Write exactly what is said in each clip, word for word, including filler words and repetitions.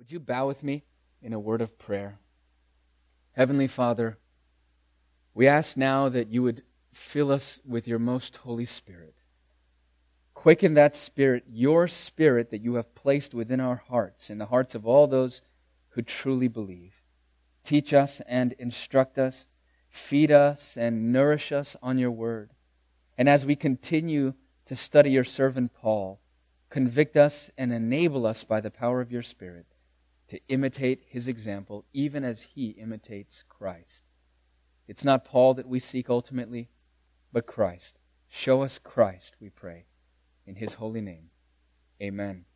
Would you bow with me in a word of prayer? Heavenly Father, we ask now that you would fill us with your most Holy Spirit. Quicken that Spirit, your Spirit that you have placed within our hearts, in the hearts of all those who truly believe. Teach us and instruct us, feed us and nourish us on your word. And as we continue to study your servant Paul, convict us and enable us by the power of your Spirit to imitate his example, even as he imitates Christ. It's not Paul that we seek ultimately, but Christ. Show us Christ, we pray, in his holy name. Amen.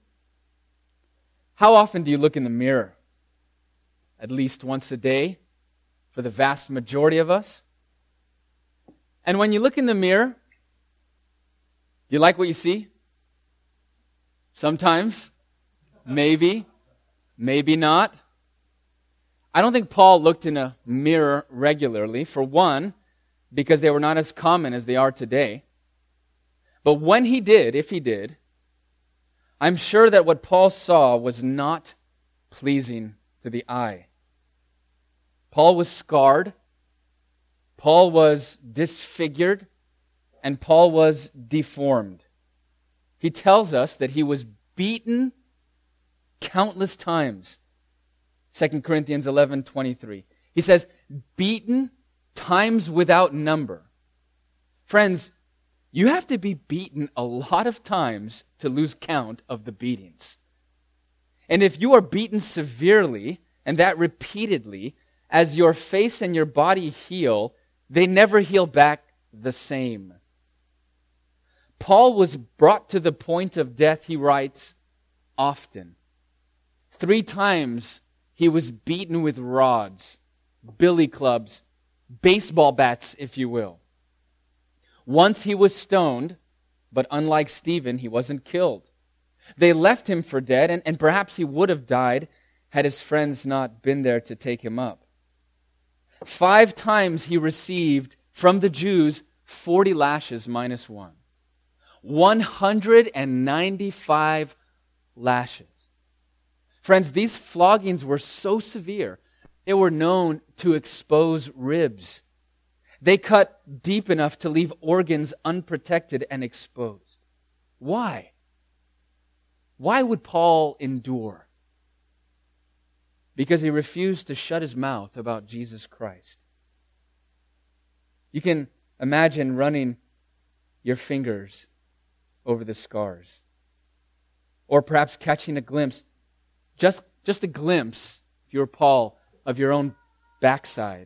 How often do you look in the mirror? At least once a day, for the vast majority of us. And when you look in the mirror, do you like what you see? Sometimes, maybe. Maybe not. I don't think Paul looked in a mirror regularly. For one, because they were not as common as they are today. But when he did, if he did, I'm sure that what Paul saw was not pleasing to the eye. Paul was scarred. Paul was disfigured. And Paul was deformed. He tells us that he was beaten countless times. Second Corinthians eleven twenty-three. He says, beaten times without number. Friends, you have to be beaten a lot of times to lose count of the beatings. And if you are beaten severely, and that repeatedly, as your face and your body heal, they never heal back the same. Paul was brought to the point of death, he writes, often. Three times he was beaten with rods, billy clubs, baseball bats, if you will. Once he was stoned, but unlike Stephen, he wasn't killed. They left him for dead, and, and perhaps he would have died had his friends not been there to take him up. Five times he received from the Jews forty lashes minus one. one hundred ninety-five lashes. Friends, these floggings were so severe, they were known to expose ribs. They cut deep enough to leave organs unprotected and exposed. Why? Why would Paul endure? Because he refused to shut his mouth about Jesus Christ. You can imagine running your fingers over the scars. Or perhaps catching a glimpse, just, just a glimpse, if you were Paul, of your own backside.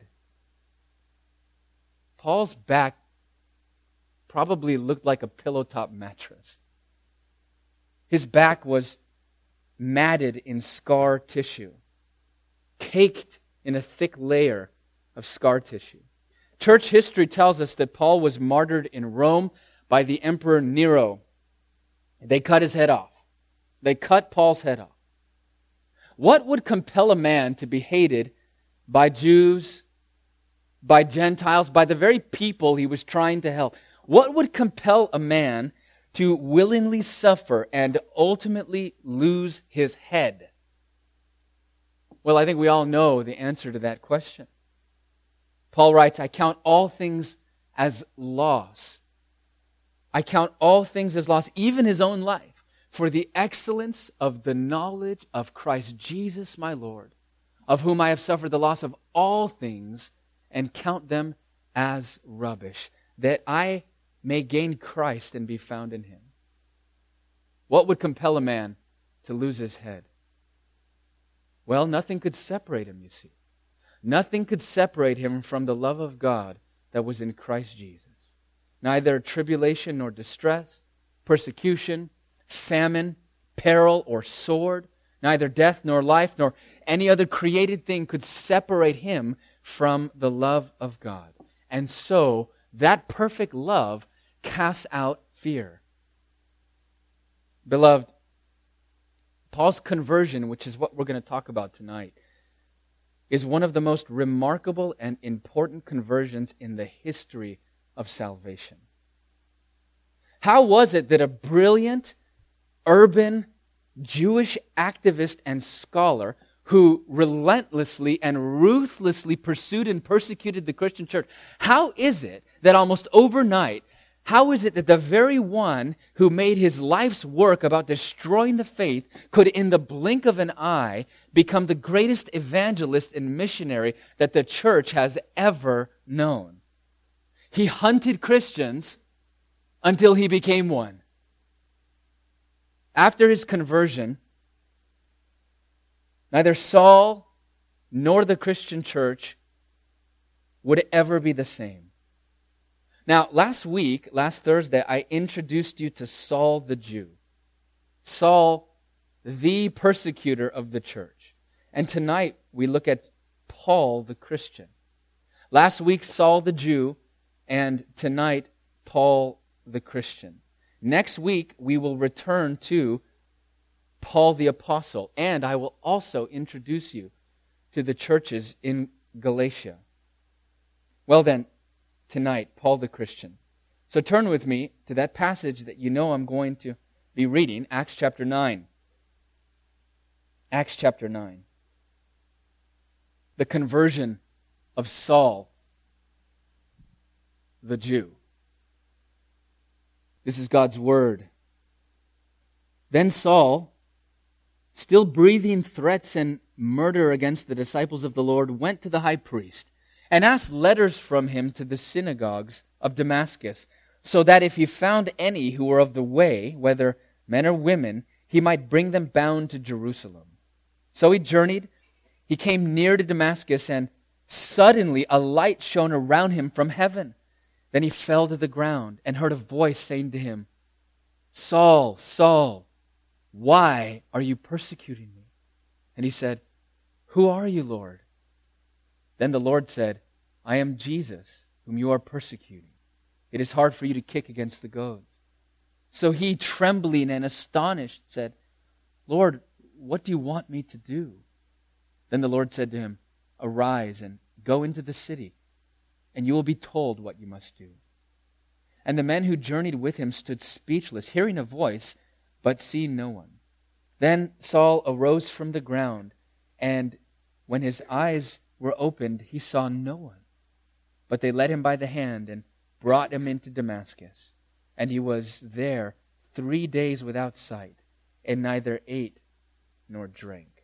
Paul's back probably looked like a pillow-top mattress. His back was matted in scar tissue, caked in a thick layer of scar tissue. Church history tells us that Paul was martyred in Rome by the Emperor Nero. They cut his head off. They cut Paul's head off. What would compel a man to be hated by Jews, by Gentiles, by the very people he was trying to help? What would compel a man to willingly suffer and ultimately lose his head? Well, I think we all know the answer to that question. Paul writes, I count all things as loss. I count all things as loss, even his own life, for the excellence of the knowledge of Christ Jesus my Lord, of whom I have suffered the loss of all things and count them as rubbish, that I may gain Christ and be found in him. What would compel a man to lose his head? Well, nothing could separate him, you see. Nothing could separate him from the love of God that was in Christ Jesus. Neither tribulation nor distress, persecution, famine, peril, or sword, neither death nor life, nor any other created thing could separate him from the love of God. And so, that perfect love casts out fear. Beloved, Paul's conversion, which is what we're going to talk about tonight, is one of the most remarkable and important conversions in the history of salvation. How was it that a brilliant, urban, Jewish activist and scholar who relentlessly and ruthlessly pursued and persecuted the Christian church. How is it that almost overnight, how is it that the very one who made his life's work about destroying the faith could, in the blink of an eye, become the greatest evangelist and missionary that the church has ever known? He hunted Christians until he became one. After his conversion, neither Saul nor the Christian church would ever be the same. Now, last week, last Thursday, I introduced you to Saul the Jew. Saul, the persecutor of the church. And tonight, we look at Paul the Christian. Last week, Saul the Jew, and tonight, Paul the Christian. Next week, we will return to Paul the Apostle, and I will also introduce you to the churches in Galatia. Well then, tonight, Paul the Christian. So turn with me to that passage that you know I'm going to be reading, Acts chapter nine. Acts chapter nine. The conversion of Saul the Jew. This is God's word. Then Saul, still breathing threats and murder against the disciples of the Lord, went to the high priest and asked letters from him to the synagogues of Damascus, so that if he found any who were of the way, whether men or women, he might bring them bound to Jerusalem. So he journeyed. He came near to Damascus, and suddenly a light shone around him from heaven. Then he fell to the ground and heard a voice saying to him, "Saul, Saul, why are you persecuting me?" And he said, "Who are you, Lord?" Then the Lord said, "I am Jesus, whom you are persecuting. It is hard for you to kick against the goads." So he, trembling and astonished, said, "Lord, what do you want me to do?" Then the Lord said to him, "Arise and go into the city, and you will be told what you must do." And the men who journeyed with him stood speechless, hearing a voice, but seeing no one. Then Saul arose from the ground, and when his eyes were opened, he saw no one. But they led him by the hand and brought him into Damascus. And he was there three days without sight, and neither ate nor drank.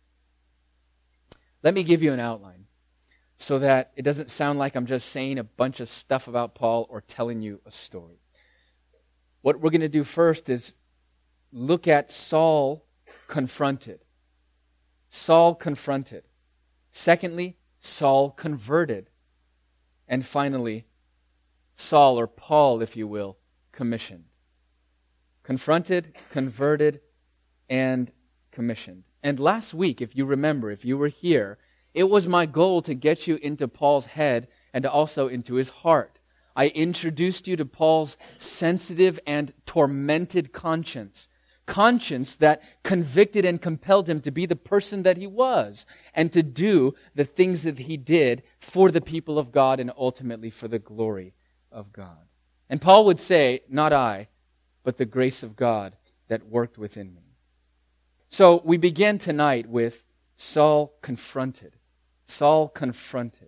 Let me give you an outline, so that it doesn't sound like I'm just saying a bunch of stuff about Paul or telling you a story. What we're going to do first is look at Saul confronted. Saul confronted. Secondly, Saul converted. And finally, Saul, or Paul, if you will, commissioned. Confronted, converted, and commissioned. And last week, if you remember, if you were here, it was my goal to get you into Paul's head and also into his heart. I introduced you to Paul's sensitive and tormented conscience. Conscience that convicted and compelled him to be the person that he was and to do the things that he did for the people of God and ultimately for the glory of God. And Paul would say, "Not I, but the grace of God that worked within me." So we begin tonight with Saul confronted. Saul confronted.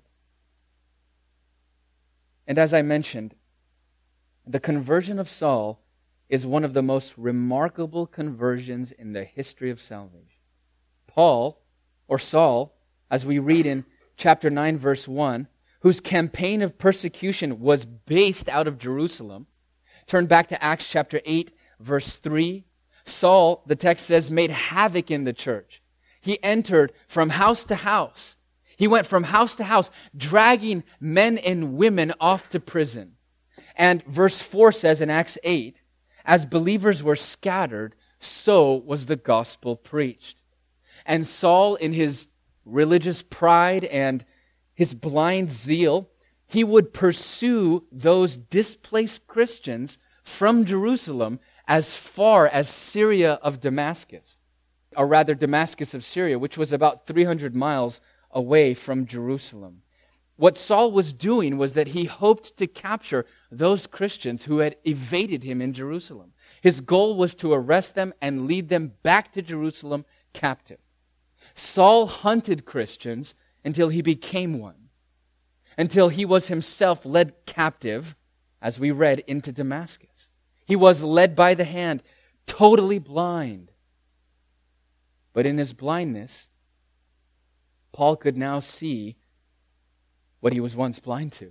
And as I mentioned, the conversion of Saul is one of the most remarkable conversions in the history of salvation. Paul, or Saul, as we read in chapter nine, verse one, whose campaign of persecution was based out of Jerusalem. Turn back to Acts chapter eight, verse three. Saul, the text says, made havoc in the church. He entered from house to house. He went from house to house, dragging men and women off to prison. And verse four says in Acts eight, as believers were scattered, so was the gospel preached. And Saul, in his religious pride and his blind zeal, he would pursue those displaced Christians from Jerusalem as far as Syria of Damascus, or rather Damascus of Syria, which was about three hundred miles away from Jerusalem. What Saul was doing was that he hoped to capture those Christians who had evaded him in Jerusalem. His goal was to arrest them and lead them back to Jerusalem captive. Saul hunted Christians until he became one, until he was himself led captive, as we read, into Damascus. He was led by the hand, totally blind. But in his blindness, Paul could now see what he was once blind to.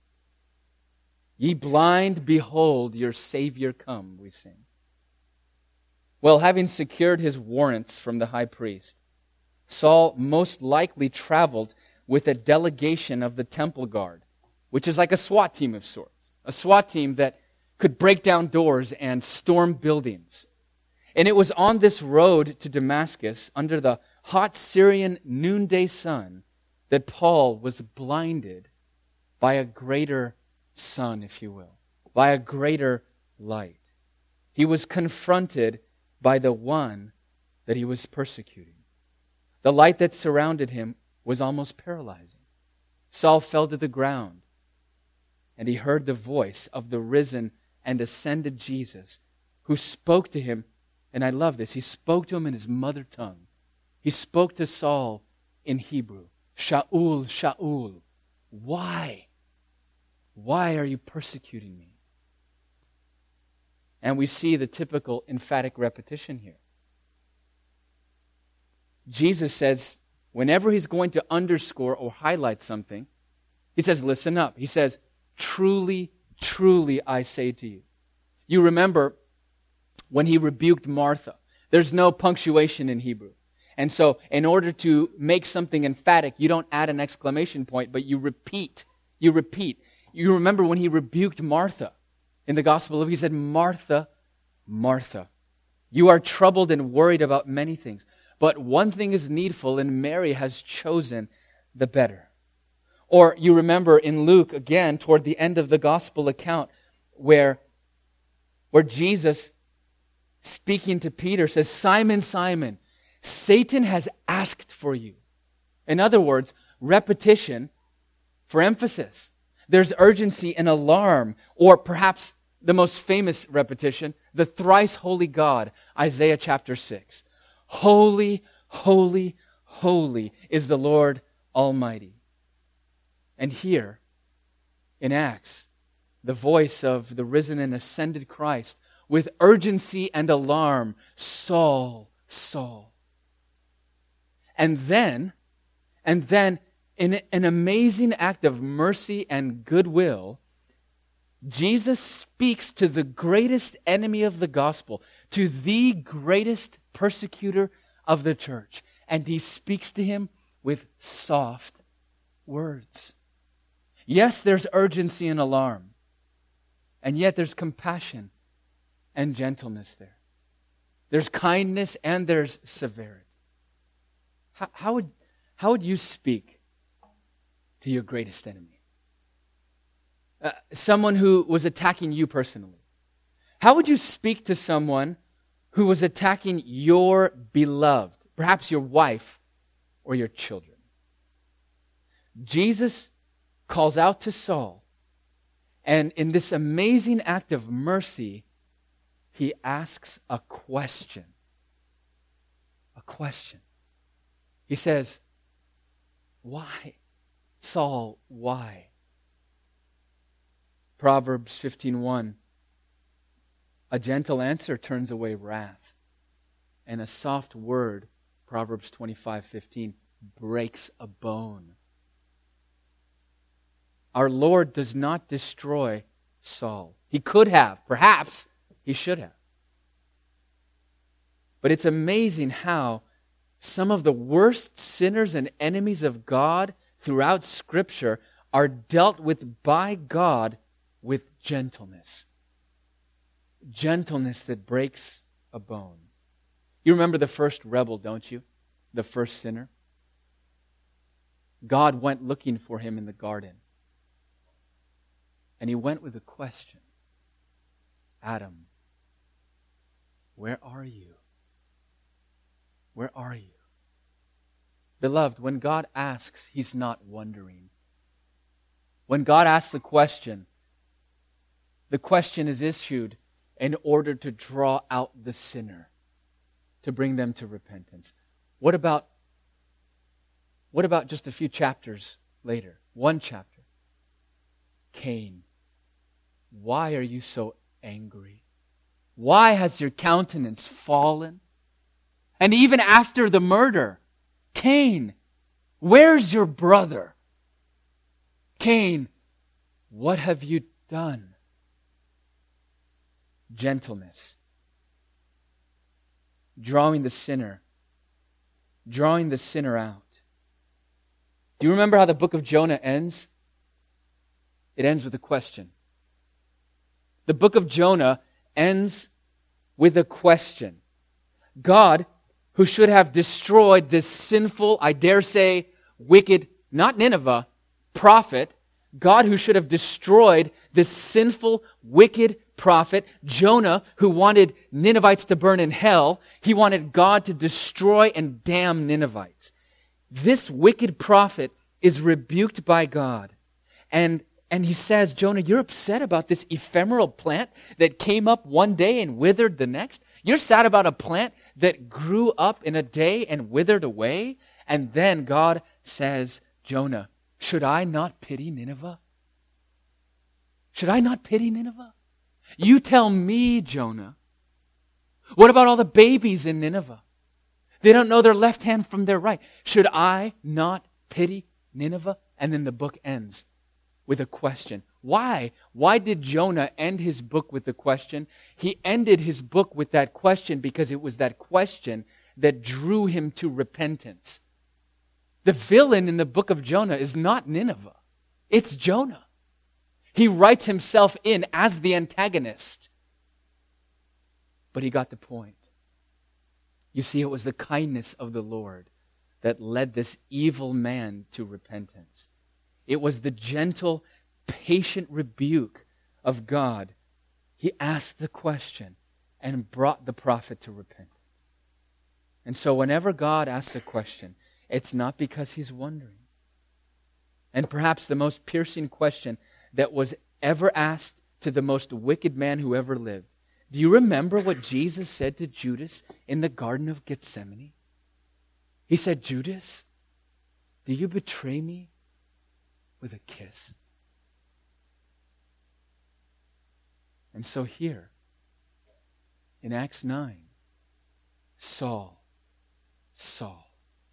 Ye blind, behold, your Savior come, we sing. Well, having secured his warrants from the high priest, Saul most likely traveled with a delegation of the temple guard, which is like a SWAT team of sorts. A SWAT team that could break down doors and storm buildings. And it was on this road to Damascus, under the hot Syrian noonday sun, that Paul was blinded by a greater sun, if you will, by a greater light. He was confronted by the one that he was persecuting. The light that surrounded him was almost paralyzing. Saul fell to the ground, and he heard the voice of the risen and ascended Jesus, who spoke to him, and I love this, he spoke to him in his mother tongue. He spoke to Saul in Hebrew. Shaul, Shaul, why? Why are you persecuting me? And we see the typical emphatic repetition here. Jesus says, whenever he's going to underscore or highlight something, he says, listen up. He says, truly, truly, I say to you. You remember when he rebuked Martha. There's no punctuation in Hebrew. And so in order to make something emphatic, you don't add an exclamation point, but you repeat. You repeat. You remember when he rebuked Martha in the Gospel of Luke, he said, Martha, Martha, you are troubled and worried about many things, but one thing is needful, and Mary has chosen the better. Or you remember in Luke, again, toward the end of the Gospel account, where, where Jesus, speaking to Peter, says, Simon, Simon, Satan has asked for you. In other words, repetition for emphasis. There's urgency and alarm, or perhaps the most famous repetition, the thrice holy God, Isaiah chapter six. Holy, holy, holy is the Lord Almighty. And here, in Acts, the voice of the risen and ascended Christ, with urgency and alarm, Saul, Saul. And then, and then, in an amazing act of mercy and goodwill, Jesus speaks to the greatest enemy of the gospel, to the greatest persecutor of the church. And he speaks to him with soft words. Yes, there's urgency and alarm. And yet there's compassion and gentleness there. There's kindness and there's severity. How, how would, how would you speak to your greatest enemy? Uh, someone who was attacking you personally. How would you speak to someone who was attacking your beloved, perhaps your wife or your children? Jesus calls out to Saul, and in this amazing act of mercy, he asks a question. A question. He says, why? Saul, why? Proverbs fifteen one. A gentle answer turns away wrath, and a soft word, Proverbs twenty-five fifteen, breaks a bone. Our Lord does not destroy Saul. He could have. Perhaps he should have. But it's amazing how some of the worst sinners and enemies of God throughout Scripture are dealt with by God with gentleness. Gentleness that breaks a bone. You remember the first rebel, don't you? The first sinner. God went looking for him in the garden. And he went with a question. Adam, where are you? Where are you? Beloved, when God asks, he's not wondering. When God asks a question, the question is issued in order to draw out the sinner, to bring them to repentance. What about, what about just a few chapters later? One chapter. Cain, why are you so angry? Why has your countenance fallen? And even after the murder, Cain, where's your brother? Cain, what have you done? Gentleness. Drawing the sinner. Drawing the sinner out. Do you remember how the book of Jonah ends? It ends with a question. The book of Jonah ends with a question. God, who should have destroyed this sinful, I dare say, wicked, not Nineveh, prophet, God who should have destroyed this sinful, wicked prophet, Jonah, who wanted Ninevites to burn in hell, he wanted God to destroy and damn Ninevites. This wicked prophet is rebuked by God. And, and he says, Jonah, you're upset about this ephemeral plant that came up one day and withered the next? You're sad about a plant that grew up in a day and withered away? And then God says, Jonah, should I not pity Nineveh? Should I not pity Nineveh? You tell me, Jonah. What about all the babies in Nineveh? They don't know their left hand from their right. Should I not pity Nineveh? And then the book ends with a question. Why? Why did Jonah end his book with the question? He ended his book with that question because it was that question that drew him to repentance. The villain in the book of Jonah is not Nineveh. It's Jonah. He writes himself in as the antagonist. But he got the point. You see, it was the kindness of the Lord that led this evil man to repentance. It was the gentle, patient rebuke of God. He asked the question and brought the prophet to repentance. And so whenever God asks a question, it's not because He's wondering. And perhaps the most piercing question that was ever asked to the most wicked man who ever lived. Do you remember what Jesus said to Judas in the Garden of Gethsemane? He said, Judas, do you betray me with a kiss? And so here, in Acts nine, Saul, Saul,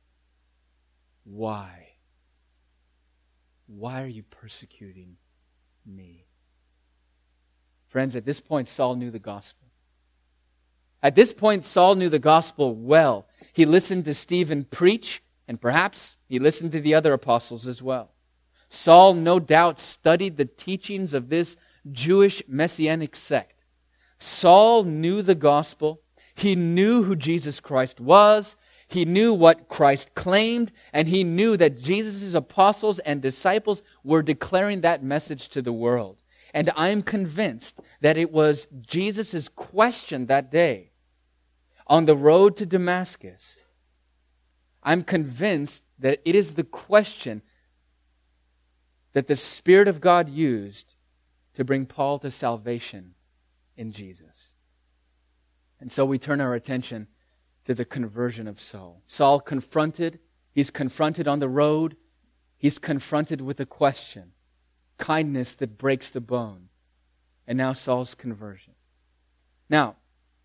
why? Why are you persecuting me? Friends, at this point, Saul knew the gospel. At this point, Saul knew the gospel well. He listened to Stephen preach, and perhaps he listened to the other apostles as well. Saul, no doubt, studied the teachings of this Jewish messianic sect. Saul knew the gospel. He knew who Jesus Christ was. He knew what Christ claimed, and he knew that Jesus' apostles and disciples were declaring that message to the world. And I'm convinced that it was Jesus' question that day on the road to Damascus. I'm convinced that it is the question that the Spirit of God used to bring Paul to salvation in Jesus. And so we turn our attention to the conversion of Saul. Saul confronted, he's confronted on the road, he's confronted with a question. Kindness that breaks the bone. And now Saul's conversion. Now,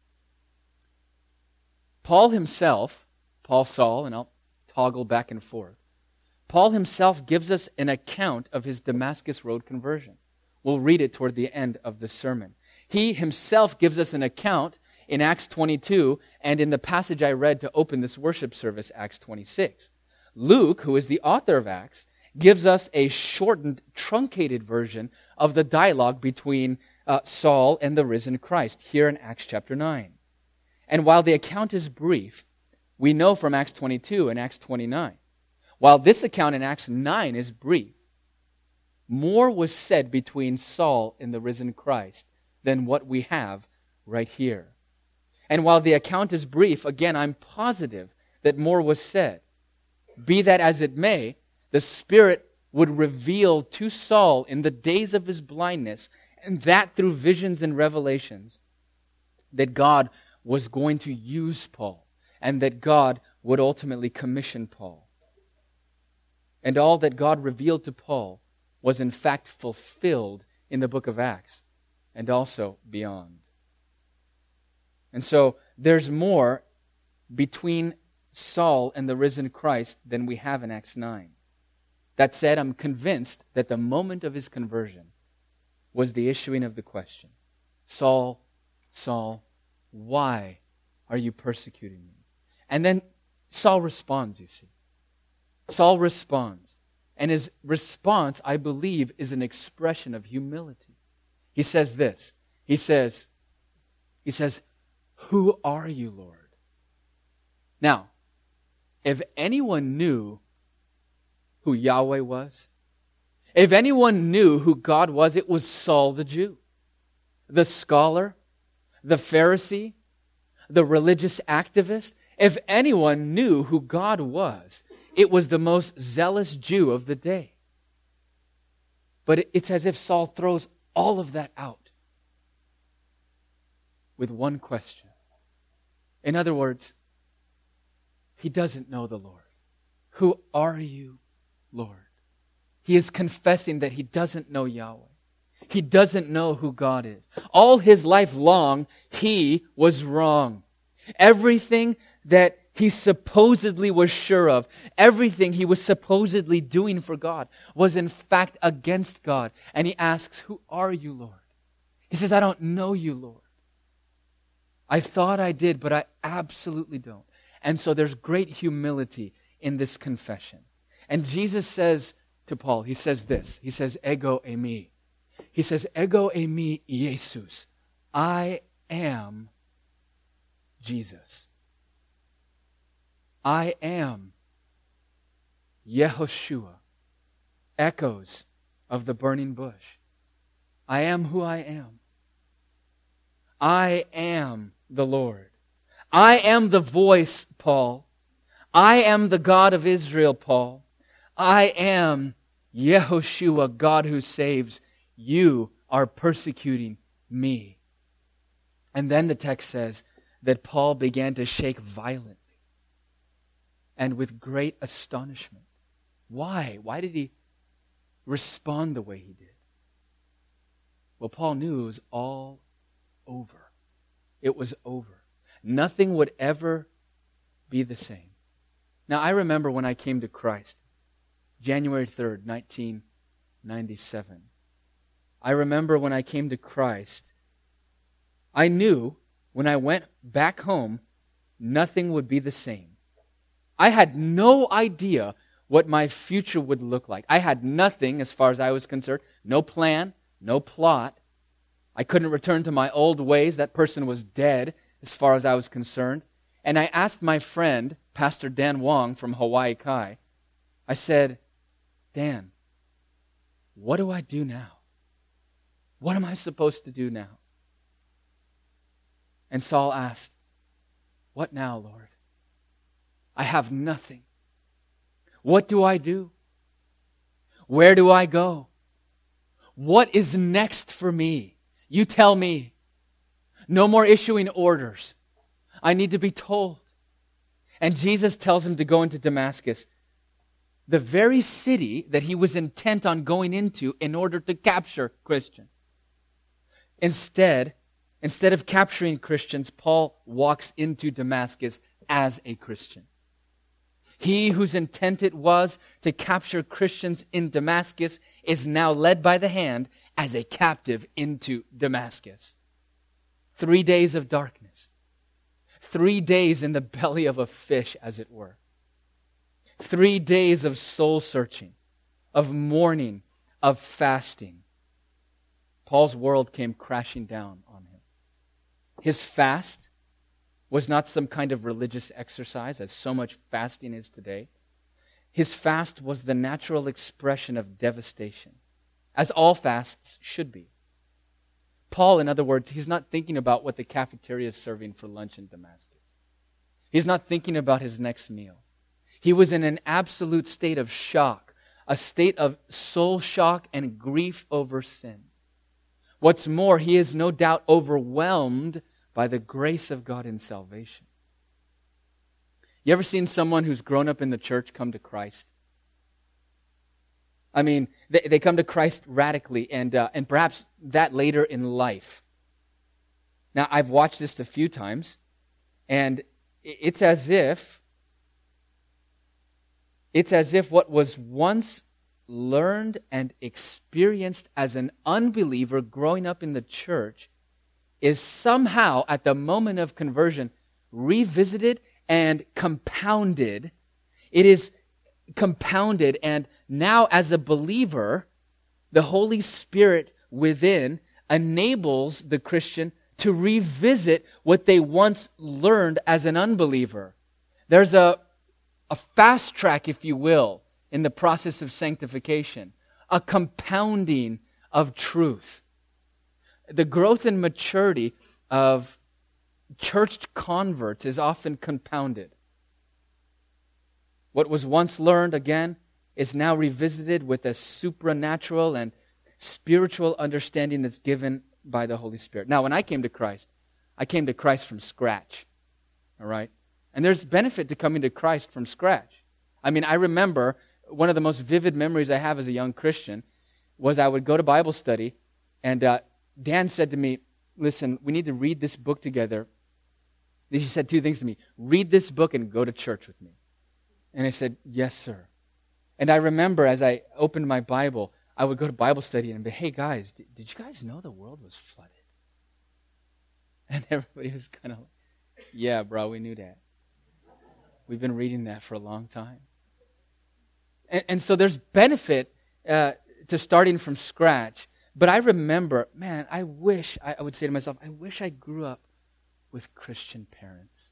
Paul himself, Paul Saul, and I'll toggle back and forth. Paul himself gives us an account of his Damascus Road conversion. We'll read it toward the end of the sermon. He himself gives us an account in Acts twenty-two and in the passage I read to open this worship service, Acts twenty-six. Luke, who is the author of Acts, gives us a shortened, truncated version of the dialogue between uh, Saul and the risen Christ here in Acts chapter nine. And while the account is brief, we know from Acts twenty-two and Acts twenty-nine, while this account in Acts nine is brief, more was said between Saul and the risen Christ than what we have right here. And while the account is brief, again, I'm positive that more was said. Be that as it may, the Spirit would reveal to Saul in the days of his blindness, and that through visions and revelations, that God was going to use Paul and that God would ultimately commission Paul. And all that God revealed to Paul was in fact fulfilled in the book of Acts and also beyond. And so there's more between Saul and the risen Christ than we have in Acts nine. That said, I'm convinced that the moment of his conversion was the issuing of the question, Saul, Saul, why are you persecuting me? And then Saul responds, you see. Saul responds. And his response, I believe, is an expression of humility. He says this. He says, he says, who are you, Lord? Now, if anyone knew who Yahweh was, if anyone knew who God was, it was Saul the Jew, the scholar, the Pharisee, the religious activist. If anyone knew who God was, it was the most zealous Jew of the day. But it's as if Saul throws all of that out with one question. In other words, he doesn't know the Lord. Who are you, Lord? He is confessing that he doesn't know Yahweh. He doesn't know who God is. All his life long, he was wrong. Everything that he supposedly was sure of, everything he was supposedly doing for God, was in fact against God. And he asks, who are you, Lord? He says, I don't know you, Lord. I thought I did, but I absolutely don't. And so there's great humility in this confession. And Jesus says to Paul, he says this, he says, ego eimi. He says, ego eimi Jesus. I am Jesus. I am Yehoshua. Echoes of the burning bush. I am who I am. I am the Lord. I am the voice, Paul. I am the God of Israel, Paul. I am Yehoshua, God who saves. You are persecuting me. And then the text says that Paul began to shake violently and with great astonishment. Why? Why did he respond the way he did? Well, Paul knew it was all over. It was over. Nothing would ever be the same. Now, I remember when I came to Christ, January third, nineteen ninety-seven. I remember when I came to Christ, I knew when I went back home, nothing would be the same. I had no idea what my future would look like. I had nothing as far as I was concerned. No plan, no plot. I couldn't return to my old ways. That person was dead as far as I was concerned. And I asked my friend, Pastor Dan Wong from Hawaii Kai, I said, Dan, what do I do now? What am I supposed to do now? And Saul asked, what now, Lord? I have nothing. What do I do? Where do I go? What is next for me? You tell me. No more issuing orders. I need to be told. And Jesus tells him to go into Damascus, the very city that he was intent on going into in order to capture Christians. Instead, instead of capturing Christians, Paul walks into Damascus as a Christian. He whose intent it was to capture Christians in Damascus is now led by the hand as a captive into Damascus. Three days of darkness. Three days in the belly of a fish, as it were. Three days of soul searching, of mourning, of fasting. Paul's world came crashing down on him. His fast was not some kind of religious exercise, as so much fasting is today. His fast was the natural expression of devastation, as all fasts should be. Paul, in other words, he's not thinking about what the cafeteria is serving for lunch in Damascus. He's not thinking about his next meal. He was in an absolute state of shock, a state of soul shock and grief over sin. What's more, he is no doubt overwhelmed by the grace of God in salvation. You ever seen someone who's grown up in the church come to Christ? I mean, they, they come to Christ radically, and uh, and perhaps that later in life. Now, I've watched this a few times, and it's as if it's as if what was once learned and experienced as an unbeliever growing up in the church is somehow, at the moment of conversion, revisited and compounded. It is compounded, and now as a believer, the Holy Spirit within enables the Christian to revisit what they once learned as an unbeliever. There's a, a fast track, if you will, in the process of sanctification, a compounding of truth. The growth and maturity of church converts is often compounded. What was once learned, again, is now revisited with a supernatural and spiritual understanding that's given by the Holy Spirit. Now, when I came to Christ, I came to Christ from scratch. All right? And there's benefit to coming to Christ from scratch. I mean, I remember one of the most vivid memories I have as a young Christian was I would go to Bible study, and uh, Dan said to me, listen, we need to read this book together. He said two things to me. Read this book and go to church with me. And I said, yes, sir. And I remember as I opened my Bible, I would go to Bible study and be, hey, guys, did, did you guys know the world was flooded? And everybody was kind of like, yeah, bro, we knew that. We've been reading that for a long time. And, and so there's benefit uh, to starting from scratch. But I remember, man, I wish, I, I would say to myself, I wish I grew up with Christian parents.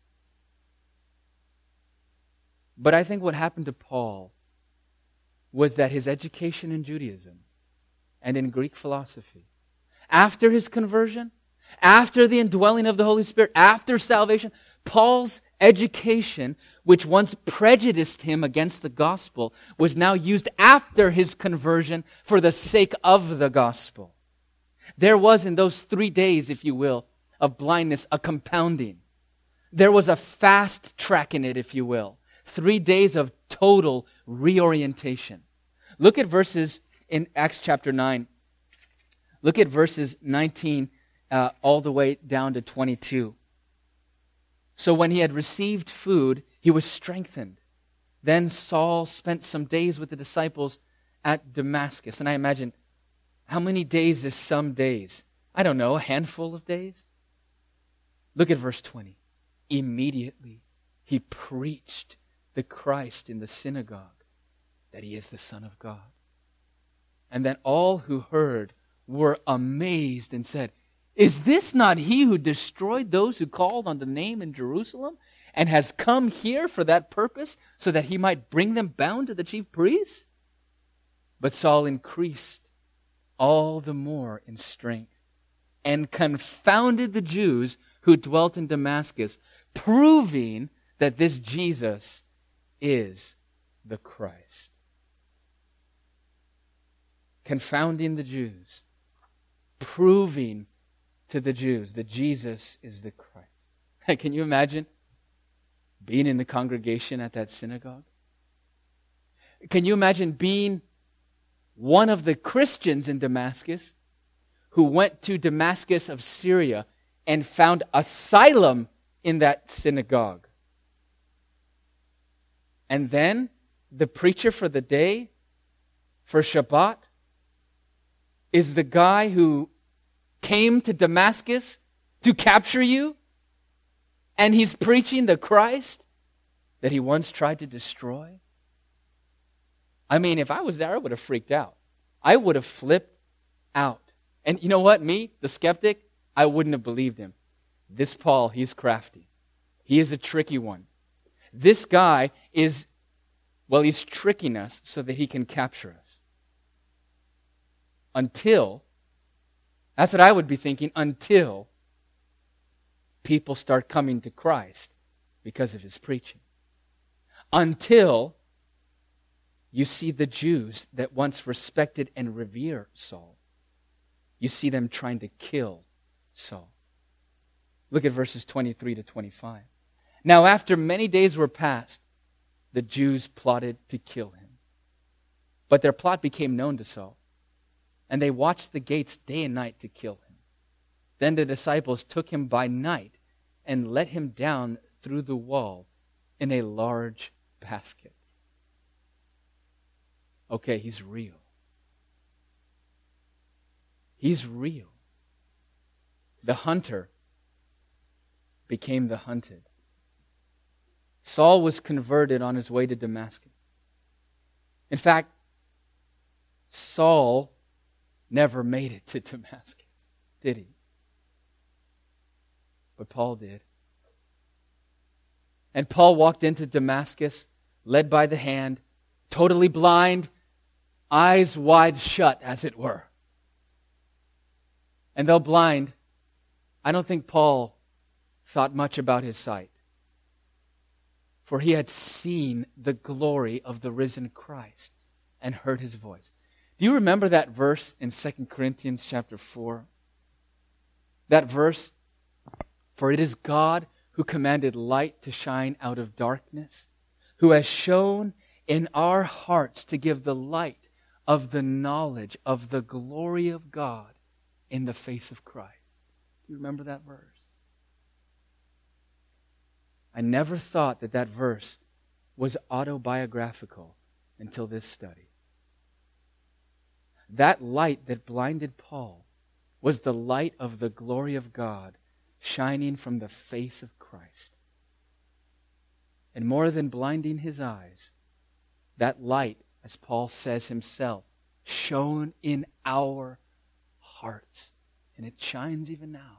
But I think what happened to Paul was that his education in Judaism and in Greek philosophy, after his conversion, after the indwelling of the Holy Spirit, after salvation, Paul's education, which once prejudiced him against the gospel, was now used after his conversion for the sake of the gospel. There was in those three days, if you will, of blindness, a compounding. There was a fast track in it, if you will. Three days of total reorientation. Look at verses in Acts chapter nine. Look at verses nineteen uh, all the way down to twenty-two. So when he had received food, he was strengthened. Then Saul spent some days with the disciples at Damascus. And I imagine, how many days is some days? I don't know, a handful of days? Look at verse twenty. Immediately he preached the Christ in the synagogue, that he is the Son of God. And then all who heard were amazed and said, is this not he who destroyed those who called on the name in Jerusalem and has come here for that purpose so that he might bring them bound to the chief priests? But Saul increased all the more in strength and confounded the Jews who dwelt in Damascus, proving that this Jesus is the Christ. Confounding the Jews, proving to the Jews that Jesus is the Christ. Can you imagine being in the congregation at that synagogue? Can you imagine being one of the Christians in Damascus who went to Damascus of Syria and found asylum in that synagogue? And then the preacher for the day, for Shabbat, is the guy who came to Damascus to capture you, and he's preaching the Christ that he once tried to destroy. I mean, if I was there, I would have freaked out. I would have flipped out. And you know what? Me, the skeptic, I wouldn't have believed him. This Paul, he's crafty. He is a tricky one. This guy is, well, he's tricking us so that he can capture us. Until, that's what I would be thinking, until people start coming to Christ because of his preaching. Until you see the Jews that once respected and revered Saul, you see them trying to kill Saul. Look at verses twenty-three to twenty-five. Now after many days were passed, the Jews plotted to kill him. But their plot became known to Saul, and they watched the gates day and night to kill him. Then the disciples took him by night and let him down through the wall in a large basket. Okay, he's real. He's real. The hunter became the hunted. Saul was converted on his way to Damascus. In fact, Saul never made it to Damascus, did he? But Paul did. And Paul walked into Damascus, led by the hand, totally blind, eyes wide shut, as it were. And though blind, I don't think Paul thought much about his sight. For he had seen the glory of the risen Christ and heard his voice. Do you remember that verse in Second Corinthians chapter four? That verse, for it is God who commanded light to shine out of darkness, who has shown in our hearts to give the light of the knowledge of the glory of God in the face of Christ. Do you remember that verse? I never thought that that verse was autobiographical until this study. That light that blinded Paul was the light of the glory of God shining from the face of Christ. And more than blinding his eyes, that light, as Paul says himself, shone in our hearts. And it shines even now.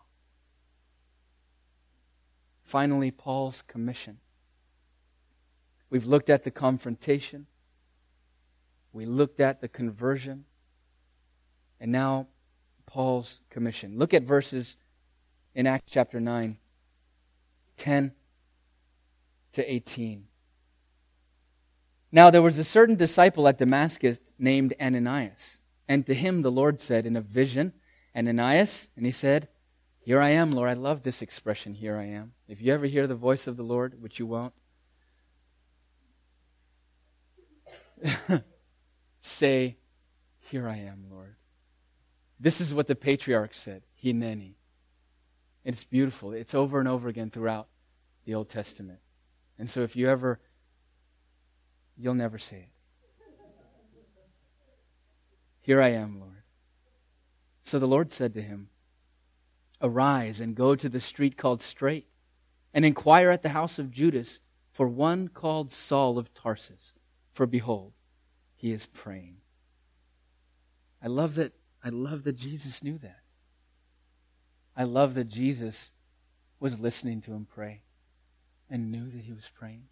Finally, Paul's commission. We've looked at the confrontation. We looked at the conversion. And now, Paul's commission. Look at verses in Acts chapter nine, ten to eighteen. Now there was a certain disciple at Damascus named Ananias. And to him the Lord said in a vision, Ananias, and he said, Here I am, Lord. I love this expression, here I am. If you ever hear the voice of the Lord, which you won't, say, Here I am, Lord. This is what the patriarch said, Hineni. It's beautiful. It's over and over again throughout the Old Testament. And so if you ever, you'll never say it. Here I am, Lord. So the Lord said to him, Arise and go to the street called Straight, and inquire at the house of Judas for one called Saul of Tarsus. For behold, he is praying. I love that, I love that Jesus knew that. I love that Jesus was listening to him pray and knew that he was praying.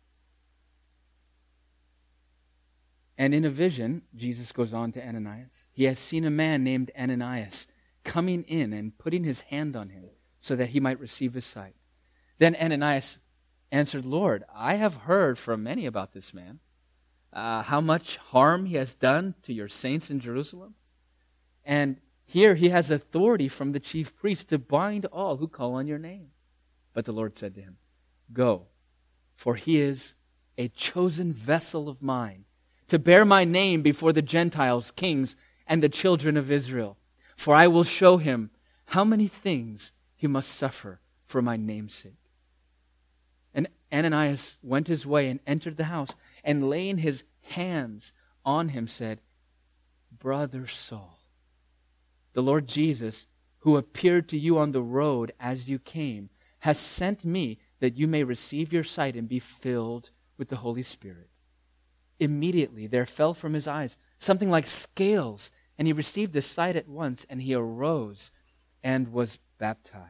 And in a vision, Jesus goes on to Ananias. He has seen a man named Ananias coming in and putting his hand on him so that he might receive his sight. Then Ananias answered, Lord, I have heard from many about this man, uh, how much harm he has done to your saints in Jerusalem. And here he has authority from the chief priest to bind all who call on your name. But the Lord said to him, Go, for he is a chosen vessel of mine, to bear my name before the Gentiles, kings, and the children of Israel. For I will show him how many things he must suffer for my name's sake. And Ananias went his way and entered the house, and laying his hands on him said, Brother Saul, the Lord Jesus, who appeared to you on the road as you came, has sent me that you may receive your sight and be filled with the Holy Spirit. Immediately there fell from his eyes something like scales, and he received the sight at once, and he arose and was baptized.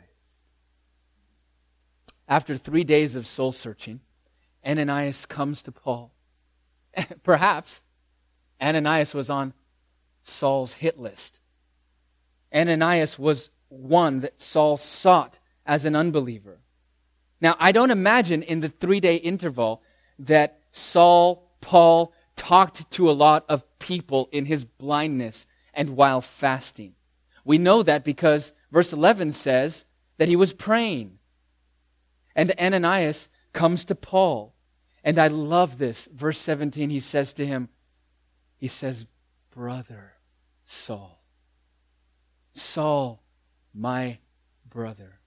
After three days of soul searching, Ananias comes to Paul. Perhaps Ananias was on Saul's hit list. Ananias was one that Saul sought as an unbeliever. Now, I don't imagine in the three-day interval that Saul, Paul, talked to a lot of people in his blindness and while fasting. We know that because verse eleven says that he was praying. And Ananias comes to Paul. And I love this. Verse seventeen, he says to him, he says, brother Saul. Saul, my brother.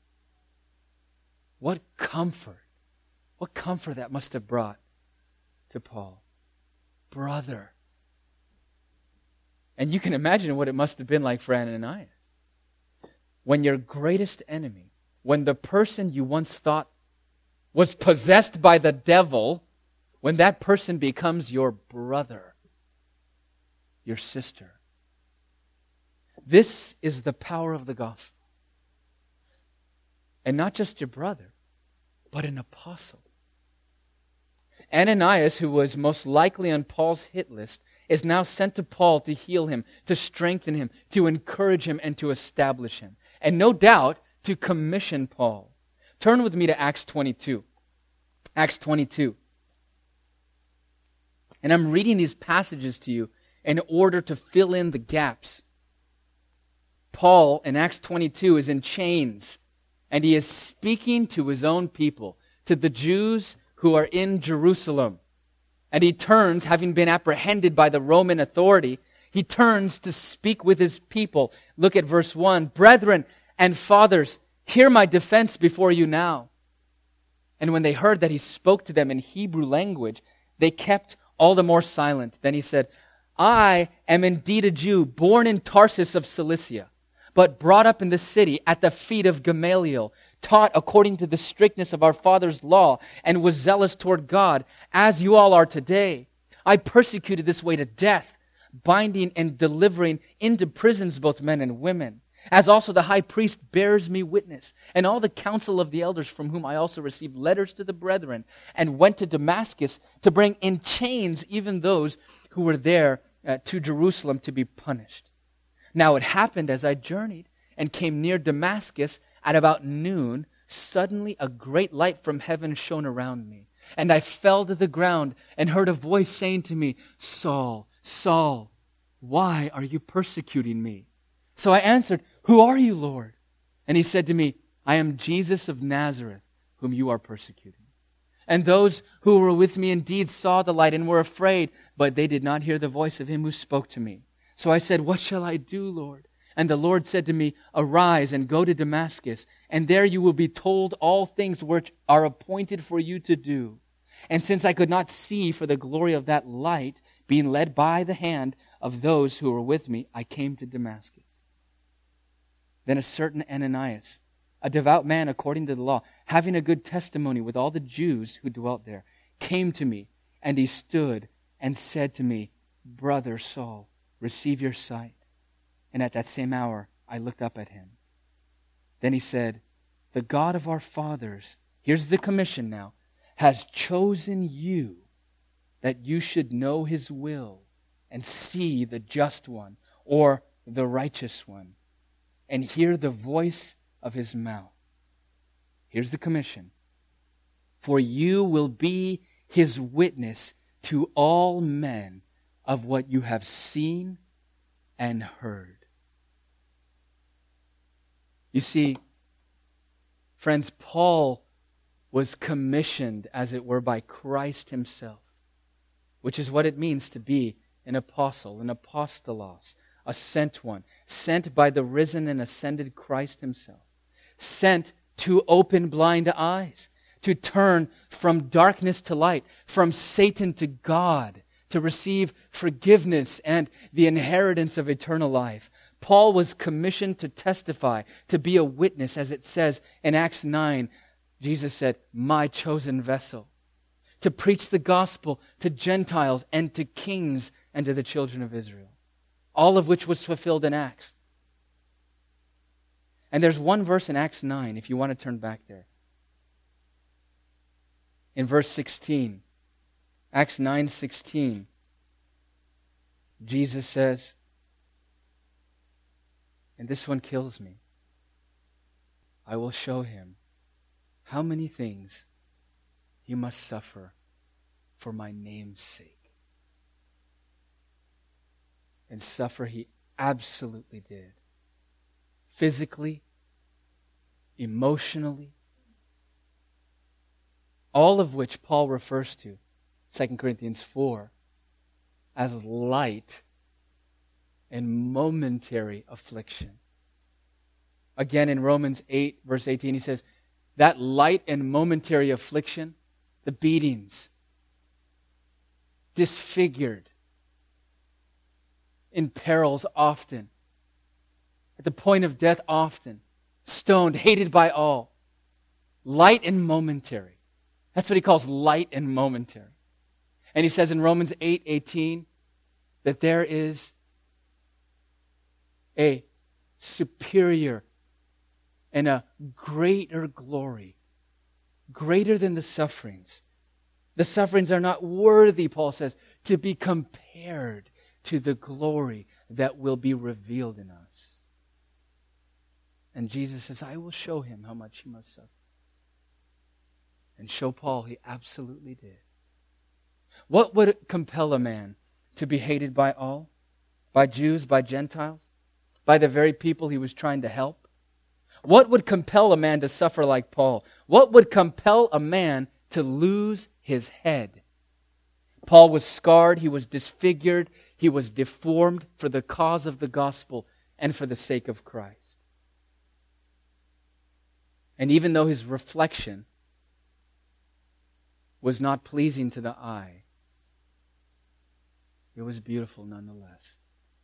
What comfort. What comfort that must have brought to Paul. Brother. And you can imagine what it must have been like for Ananias. When your greatest enemy, when the person you once thought was possessed by the devil, when that person becomes your brother, your sister. This is the power of the gospel. And not just your brother, but an apostle. Ananias, who was most likely on Paul's hit list, is now sent to Paul to heal him, to strengthen him, to encourage him, and to establish him. And no doubt, to commission Paul. Turn with me to Acts twenty-two. Acts twenty-two. And I'm reading these passages to you in order to fill in the gaps. Paul, in Acts twenty-two, is in chains, and he is speaking to his own people, to the Jews who are in Jerusalem. And he turns, having been apprehended by the Roman authority, he turns to speak with his people. Look at verse one. Brethren and fathers, hear my defense before you now. And when they heard that he spoke to them in Hebrew language, they kept all the more silent. Then he said, I am indeed a Jew, born in Tarsus of Cilicia, but brought up in the city at the feet of Gamaliel, taught according to the strictness of our father's law, and was zealous toward God, as you all are today. I persecuted this way to death, binding and delivering into prisons both men and women, as also the high priest bears me witness, and all the council of the elders, from whom I also received letters to the brethren, and went to Damascus to bring in chains even those who were there uh, to Jerusalem to be punished. Now it happened as I journeyed and came near Damascus at about noon, suddenly a great light from heaven shone around me. And I fell to the ground and heard a voice saying to me, Saul, Saul, why are you persecuting me? So I answered, Who are you, Lord? And he said to me, I am Jesus of Nazareth, whom you are persecuting. And those who were with me indeed saw the light and were afraid, but they did not hear the voice of him who spoke to me. So I said, What shall I do, Lord? And the Lord said to me, Arise and go to Damascus, and there you will be told all things which are appointed for you to do. And since I could not see for the glory of that light, being led by the hand of those who were with me, I came to Damascus. Then a certain Ananias, a devout man according to the law, having a good testimony with all the Jews who dwelt there, came to me, and he stood and said to me, Brother Saul, receive your sight. And at that same hour, I looked up at him. Then he said, The God of our fathers, here's the commission now, has chosen you that you should know his will and see the just one or the righteous one and hear the voice of his mouth. Here's the commission. For you will be his witness to all men of what you have seen and heard. You see, friends, Paul was commissioned, as it were, by Christ himself, which is what it means to be an apostle, an apostolos, a sent one, sent by the risen and ascended Christ himself, sent to open blind eyes, to turn from darkness to light, from Satan to God, to receive forgiveness and the inheritance of eternal life. Paul was commissioned to testify, to be a witness, as it says in Acts nine. Jesus said, My chosen vessel, to preach the gospel to Gentiles and to kings and to the children of Israel. All of which was fulfilled in Acts. And there's one verse in Acts nine, if you want to turn back there. In verse sixteen, Acts nine sixteen, Jesus says, and this one kills me, I will show him how many things he must suffer for my name's sake. And suffer he absolutely did. Physically, emotionally, All of which Paul refers to, Second Corinthians four, as light and momentary affliction. Again, in Romans eight, verse eighteen, he says, that light and momentary affliction, the beatings, disfigured, in perils often, at the point of death often, stoned, hated by all, light and momentary. That's what he calls light and momentary. And he says in Romans eight eighteen that there is a superior and a greater glory, greater than the sufferings. The sufferings are not worthy, Paul says, to be compared to the glory that will be revealed in us. And Jesus says, I will show him how much he must suffer. And show Paul he absolutely did. What would compel a man to be hated by all? By Jews, by Gentiles? By the very people he was trying to help? What would compel a man to suffer like Paul? What would compel a man to lose his head? Paul was scarred, he was disfigured, he was deformed for the cause of the gospel and for the sake of Christ. And even though his reflection was not pleasing to the eye, it was beautiful nonetheless.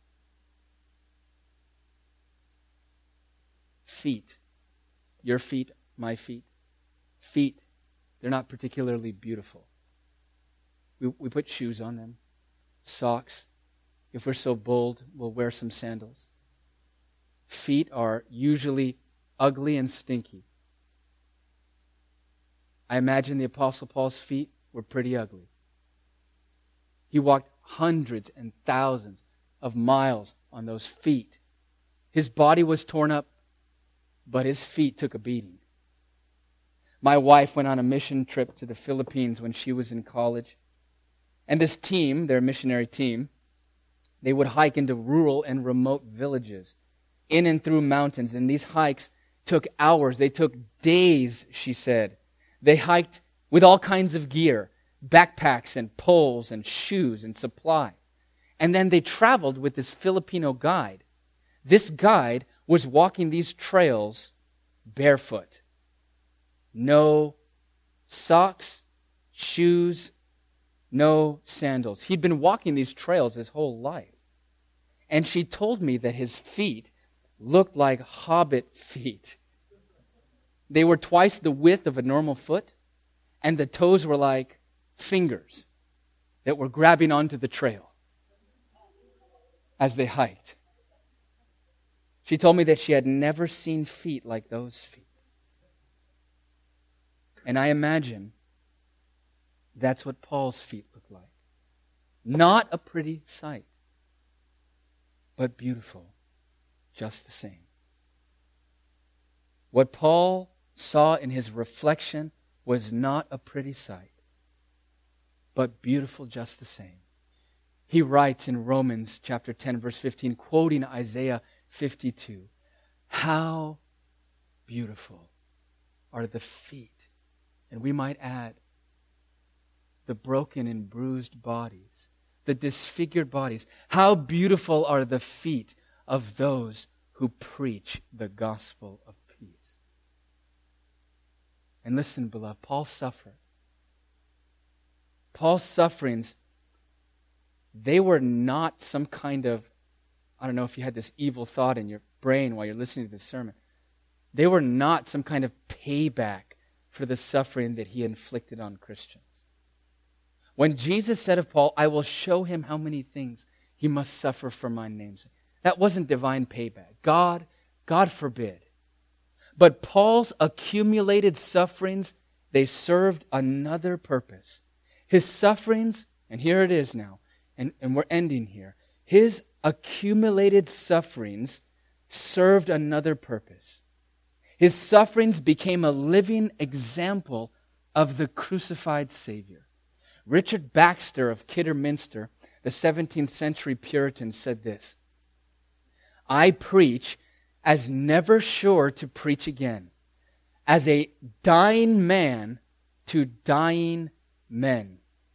Feet. Your feet, my feet. Feet, they're not particularly beautiful. We, we put shoes on them, socks. If we're so bold, we'll wear some sandals. Feet are usually ugly and stinky. I imagine the Apostle Paul's feet were pretty ugly. He walked hundreds and thousands of miles on those feet. His body was torn up, but his feet took a beating. My wife went on a mission trip to the Philippines when she was in college. And this team, their missionary team, they would hike into rural and remote villages, in and through mountains. And these hikes took hours. They took days, she said. They hiked with all kinds of gear, backpacks and poles and shoes and supplies. And then they traveled with this Filipino guide. This guide was walking these trails barefoot. No socks, shoes, no sandals. He'd been walking these trails his whole life. And she told me that his feet looked like hobbit feet. They were twice the width of a normal foot, and the toes were like fingers that were grabbing onto the trail as they hiked. She told me that she had never seen feet like those feet. And I imagine that's what Paul's feet look like. Not a pretty sight, but beautiful just the same. What Paul saw in his reflection was not a pretty sight, but beautiful just the same. He writes in Romans chapter ten, verse fifteen, quoting Isaiah fifty-two, how beautiful are the feet, and we might add, the broken and bruised bodies, the disfigured bodies. How beautiful are the feet of those who preach the gospel of peace. And listen, beloved, Paul suffered. Paul's sufferings, they were not some kind of, I don't know if you had this evil thought in your brain while you're listening to this sermon. They were not some kind of payback for the suffering that he inflicted on Christians. When Jesus said of Paul, I will show him how many things he must suffer for my name's sake, that wasn't divine payback. God, God forbid. But Paul's accumulated sufferings, they served another purpose. His sufferings, and here it is now, and, and we're ending here. His accumulated sufferings served another purpose. His sufferings became a living example of the crucified Savior. Richard Baxter of Kidderminster, the seventeenth century Puritan, said this, I preach as never sure to preach again, as a dying man to dying men.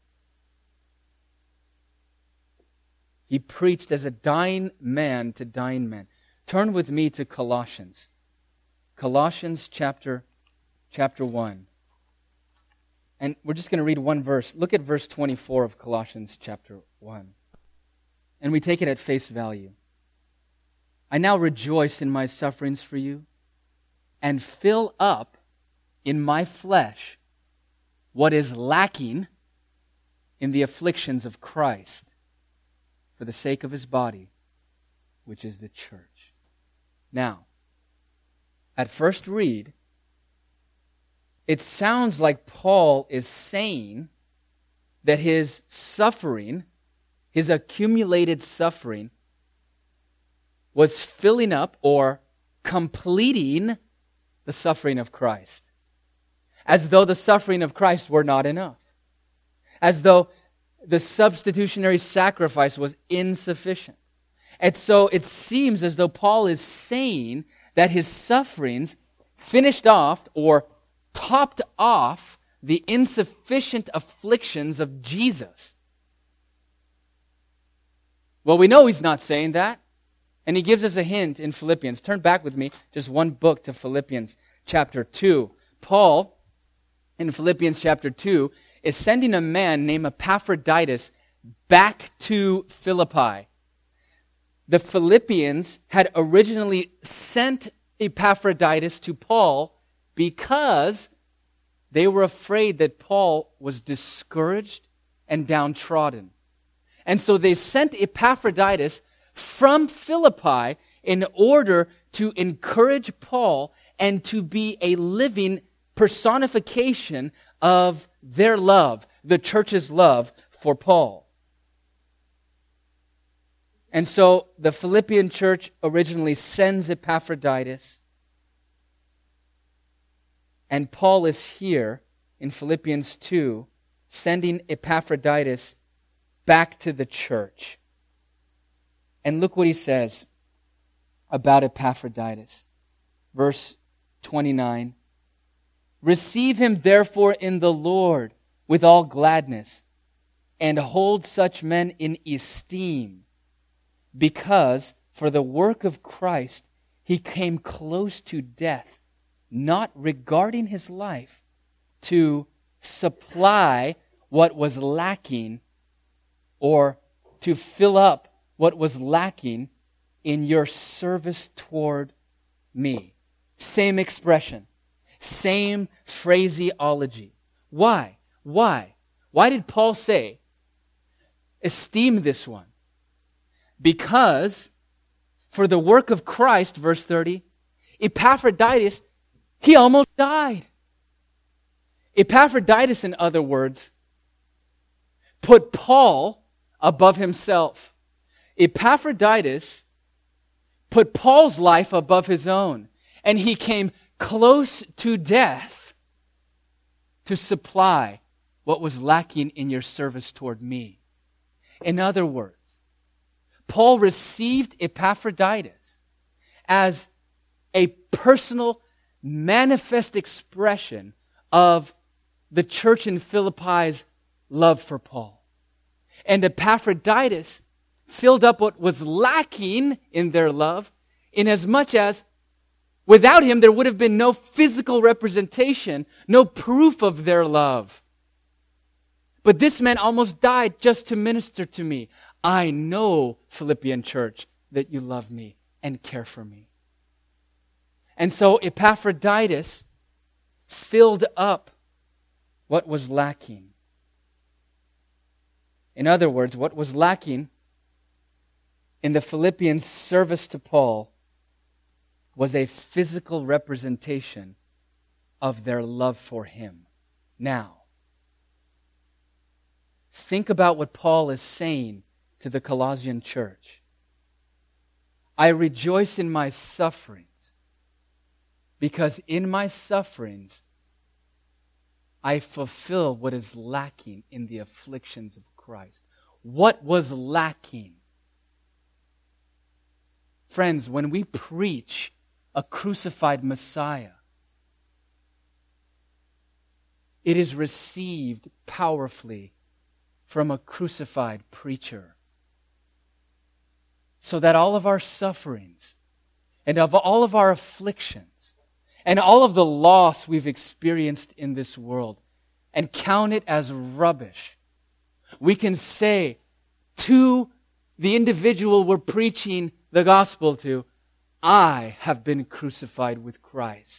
He preached as a dying man to dying men. Turn with me to Colossians. Colossians chapter, chapter one. And we're just going to read one verse. Look at verse twenty-four of Colossians chapter one. And we take it at face value. I now rejoice in my sufferings for you and fill up in my flesh what is lacking in the afflictions of Christ for the sake of his body, which is the church. Now, at first read, it sounds like Paul is saying that his suffering, his accumulated suffering, was filling up or completing the suffering of Christ. As though the suffering of Christ were not enough. As though the substitutionary sacrifice was insufficient. And so it seems as though Paul is saying that his sufferings finished off or topped off the insufficient afflictions of Jesus. Well, we know he's not saying that. And he gives us a hint in Philippians. Turn back with me just one book to Philippians chapter two. Paul, in Philippians chapter two, is sending a man named Epaphroditus back to Philippi. The Philippians had originally sent Epaphroditus to Paul because they were afraid that Paul was discouraged and downtrodden. And so they sent Epaphroditus from Philippi in order to encourage Paul and to be a living personification of their love, the church's love for Paul. And so the Philippian church originally sends Epaphroditus, and Paul is here in Philippians two sending Epaphroditus back to the church. And look what he says about Epaphroditus. Verse twenty-nine. Receive him therefore in the Lord with all gladness, and hold such men in esteem, because for the work of Christ he came close to death, not regarding his life, to supply what was lacking, or to fill up what was lacking in your service toward me. Same expression. Same phraseology. Why? Why? Why did Paul say, esteem this one? Because for the work of Christ, verse thirty, Epaphroditus, he almost died. Epaphroditus, in other words, put Paul above himself. Epaphroditus put Paul's life above his own, and he came close to death to supply what was lacking in your service toward me. In other words, Paul received Epaphroditus as a personal, manifest expression of the church in Philippi's love for Paul. And Epaphroditus filled up what was lacking in their love, inasmuch as without him there would have been no physical representation, no proof of their love. But this man almost died just to minister to me. I know, Philippian church, that you love me and care for me. And so Epaphroditus filled up what was lacking. In other words, what was lacking in the Philippians' service to Paul was a physical representation of their love for him. Now, think about what Paul is saying to the Colossian church. I rejoice in my sufferings, because in my sufferings I fulfill what is lacking in the afflictions of Christ. What was lacking? Friends, when we preach a crucified Messiah, it is received powerfully from a crucified preacher. So that all of our sufferings and of all of our afflictions and all of the loss we've experienced in this world and count it as rubbish, we can say to the individual we're preaching the gospel to, I have been crucified with Christ.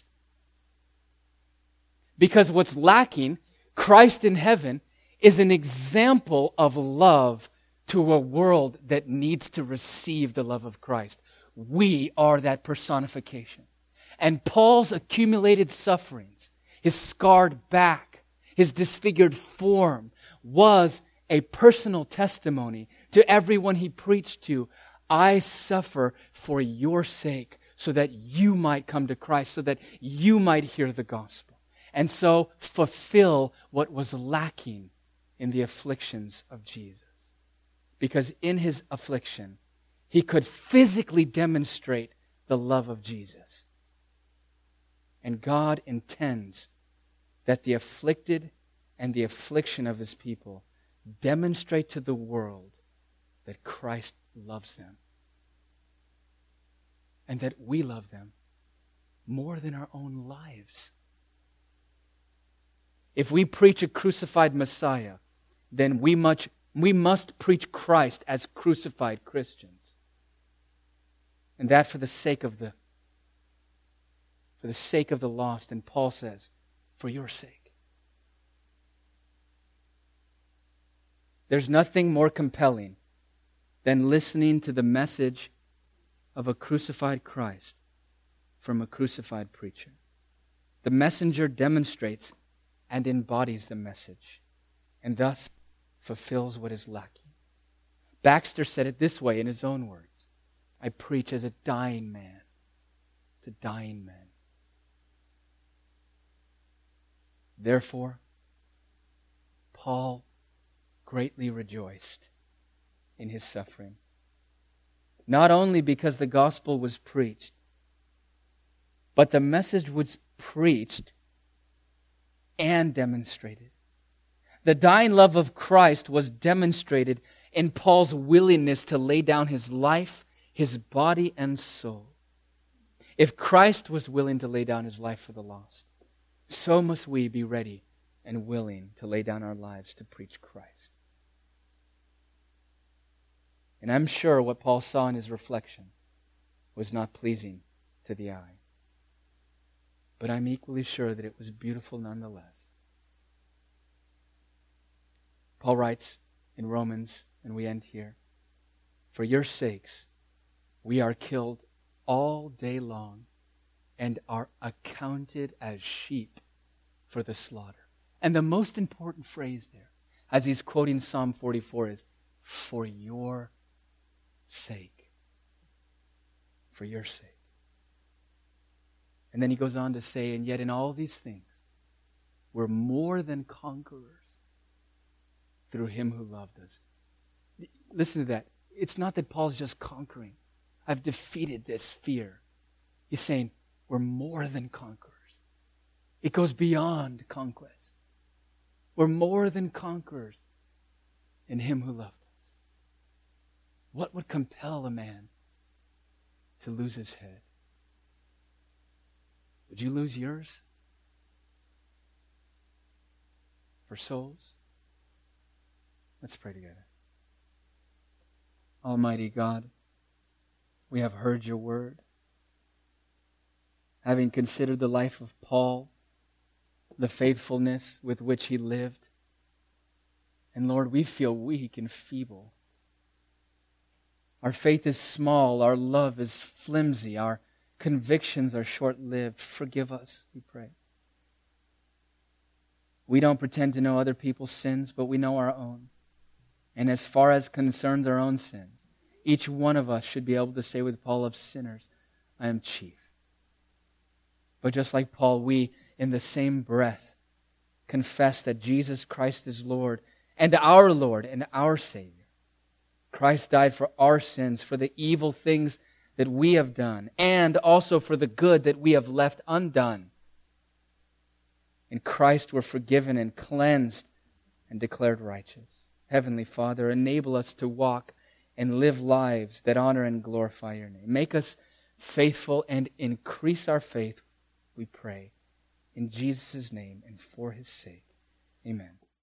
Because what's lacking, Christ in heaven, is an example of love to a world that needs to receive the love of Christ. We are that personification. And Paul's accumulated sufferings, his scarred back, his disfigured form, was a personal testimony to everyone he preached to. I suffer for your sake so that you might come to Christ, so that you might hear the gospel. And so fulfill what was lacking in the afflictions of Jesus. Because in his affliction, he could physically demonstrate the love of Jesus. And God intends that the afflicted and the affliction of his people demonstrate to the world that Christ loves them. And that we love them more than our own lives. If we preach a crucified Messiah, then we must, we must preach Christ as crucified Christians. And that for the sake of the for the sake of the lost. And Paul says, for your sake. There's nothing more compelling than listening to the message of a crucified Christ from a crucified preacher. The messenger demonstrates and embodies the message, and thus fulfills what is lacking. Baxter said it this way in his own words: I preach as a dying man to dying men. Therefore, Paul greatly rejoiced in his suffering, not only because the gospel was preached, but the message was preached and demonstrated. The dying love of Christ was demonstrated in Paul's willingness to lay down his life, his body, and soul. If Christ was willing to lay down his life for the lost, so must we be ready and willing to lay down our lives to preach Christ. And I'm sure what Paul saw in his reflection was not pleasing to the eye. But I'm equally sure that it was beautiful nonetheless. Paul writes in Romans, and we end here, for your sakes we are killed all day long and are accounted as sheep for the slaughter. And the most important phrase there, as he's quoting Psalm forty-four, is, for your sake. For your sake. And then he goes on to say, and yet in all these things, we're more than conquerors through him who loved us. Listen to that. It's not that Paul's just conquering. I've defeated this fear. He's saying, we're more than conquerors. It goes beyond conquest. We're more than conquerors in him who loved us. What would compel a man to lose his head? Would you lose yours? For souls? Let's pray together. Almighty God, we have heard your word. Having considered the life of Paul, the faithfulness with which he lived, and Lord, we feel weak and feeble. Our faith is small, our love is flimsy, our convictions are short-lived. Forgive us, we pray. We don't pretend to know other people's sins, but we know our own. And as far as concerns our own sins, each one of us should be able to say with Paul, of sinners, I am chief. But just like Paul, we, in the same breath, confess that Jesus Christ is Lord, and our Lord and our Savior. Christ died for our sins, for the evil things that we have done, and also for the good that we have left undone. In Christ we're forgiven and cleansed and declared righteous. Heavenly Father, enable us to walk and live lives that honor and glorify your name. Make us faithful and increase our faith, we pray. In Jesus' name and for his sake. Amen.